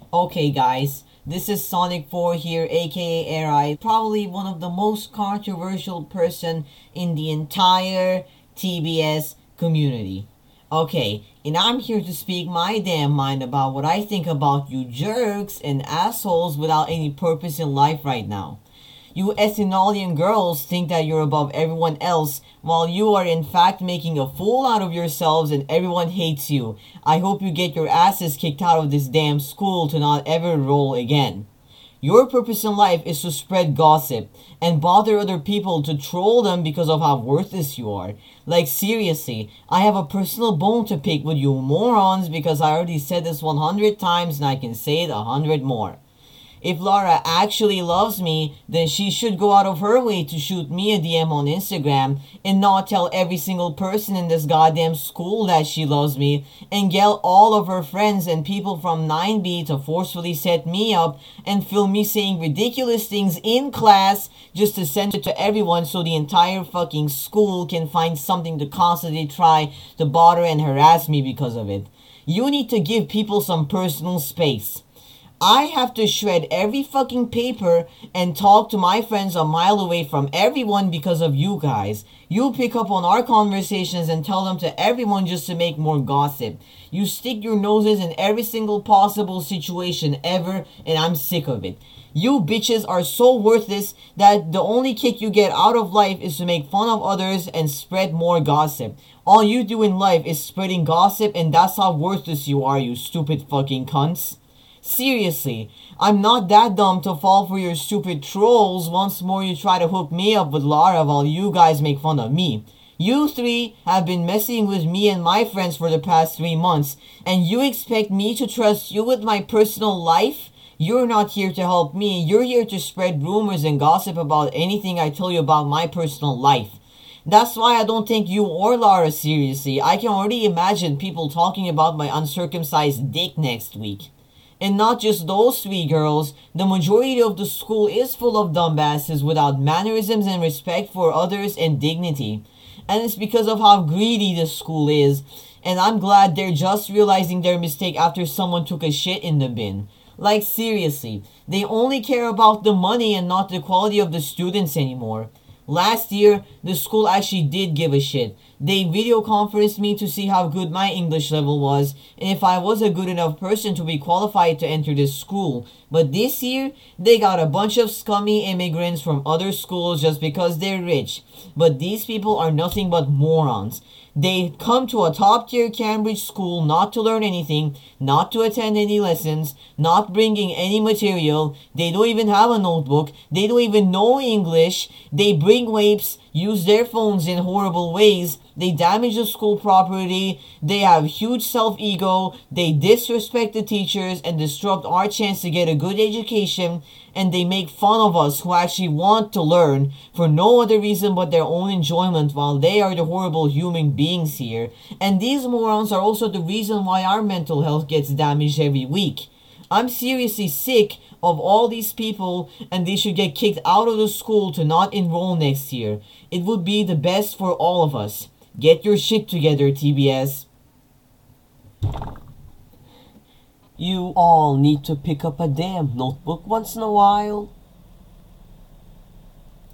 Okay, guys, this is Sonic 4 here, aka Arai, probably one of the most controversial person in the entire TBS community. Okay, and I'm here to speak my damn mind about what I think about you jerks and assholes without any purpose in life right now. You Essenalian girls think that you're above everyone else, while you are in fact making a fool out of yourselves and everyone hates you. I hope you get your asses kicked out of this damn school to not ever roll again. Your purpose in life is to spread gossip and bother other people to troll them because of how worthless you are. Like, seriously, I have a personal bone to pick with you morons because I already said this 100 times and I can say it 100 more. If Laura actually loves me, then she should go out of her way to shoot me a DM on Instagram and not tell every single person in this goddamn school that she loves me and get all of her friends and people from 9B to forcefully set me up and film me saying ridiculous things in class just to send it to everyone so the entire fucking school can find something to constantly try to bother and harass me because of it. You need to give people some personal space. I have to shred every fucking paper and talk to my friends a mile away from everyone because of you guys. You pick up on our conversations and tell them to everyone just to make more gossip. You stick your noses in every single possible situation ever, and I'm sick of it. You bitches are so worthless that the only kick you get out of life is to make fun of others and spread more gossip. All you do in life is spreading gossip, and that's how worthless you are, you stupid fucking cunts. Seriously, I'm not that dumb to fall for your stupid trolls once more you try to hook me up with Lara while you guys make fun of me. You three have been messing with me and my friends for the past 3 months, and you expect me to trust you with my personal life? You're not here to help me, you're here to spread rumors and gossip about anything I tell you about my personal life. That's why I don't take you or Lara seriously. I can already imagine people talking about my uncircumcised dick next week. And not just those three girls, the majority of the school is full of dumbasses without mannerisms and respect for others and dignity. And it's because of how greedy this school is, and I'm glad they're just realizing their mistake after someone took a shit in the bin. Like, seriously, they only care about the money and not the quality of the students anymore. Last year, the school actually did give a shit. They video conferenced me to see how good my English level was and if I was a good enough person to be qualified to enter this school. But this year, they got a bunch of scummy immigrants from other schools just because they're rich. But these people are nothing but morons. They come to a top tier Cambridge school not to learn anything, not to attend any lessons, not bringing any material. They don't even have a notebook. They don't even know English. They bring vapes, use their phones in horrible ways. They damage the school property. They have huge self-ego. They disrespect the teachers and disrupt our chance to get a good education. And they make fun of us who actually want to learn for no other reason but their own enjoyment while they are the horrible human beings here. And these morons are also the reason why our mental health gets damaged every week. I'm seriously sick of all these people and they should get kicked out of the school to not enroll next year. It would be the best for all of us. Get your shit together, TBS. You all need to pick up a damn notebook once in a while.